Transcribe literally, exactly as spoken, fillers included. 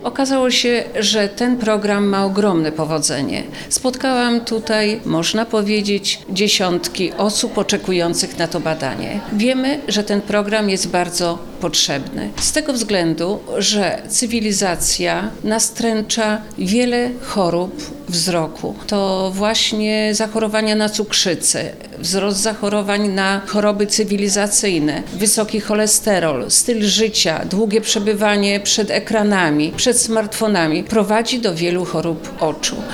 Okazało się, że ten program ma ogromne powodzenie. Spotkałam tutaj, można powiedzieć, dziesiątki osób oczekujących na to badanie. Wiemy, że ten program jest bardzo potrzebny. Z tego względu, że cywilizacja nastręcza wiele chorób wzroku. To właśnie zachorowania na cukrzycę, wzrost zachorowań na choroby cywilizacyjne, wysoki cholesterol, styl życia, długie przebywanie przed ekranami, przed smartfonami prowadzi do wielu chorób oczu.